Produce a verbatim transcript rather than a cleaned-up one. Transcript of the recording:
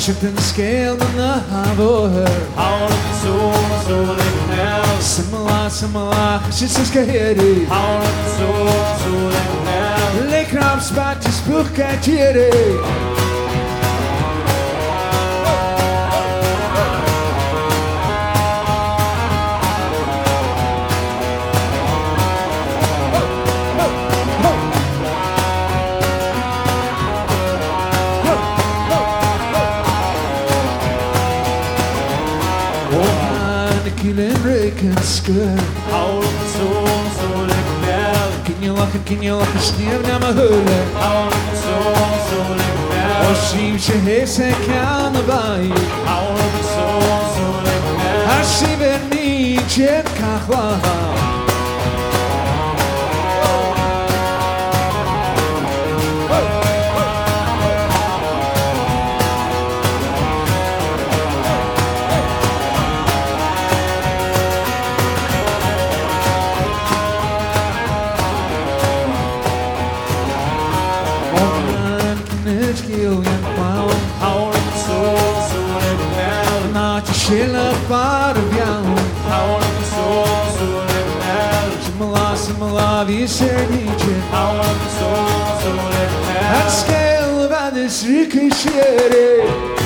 Ship and scale in the harbor. How the soul, soul in hell. Simala, simala, she's a scary. How the soul, soul in hell. Lake Ram spot to spook at Jerry. Killing Rick and Skirt. How the soul, soul in hell. Can you lock it, can you lock it, Steve Namahula? How the soul, soul in hell. Oh, she should have said, Can the buy? How the soul, soul in hell. I see that me, Jet Kahwa. How the soul, soul in hell. Not to shell up out of young. How the soul, soul in hell. Simala, simala, vi ser niche. How the soul, soul in hell. At scale of others, ricochet.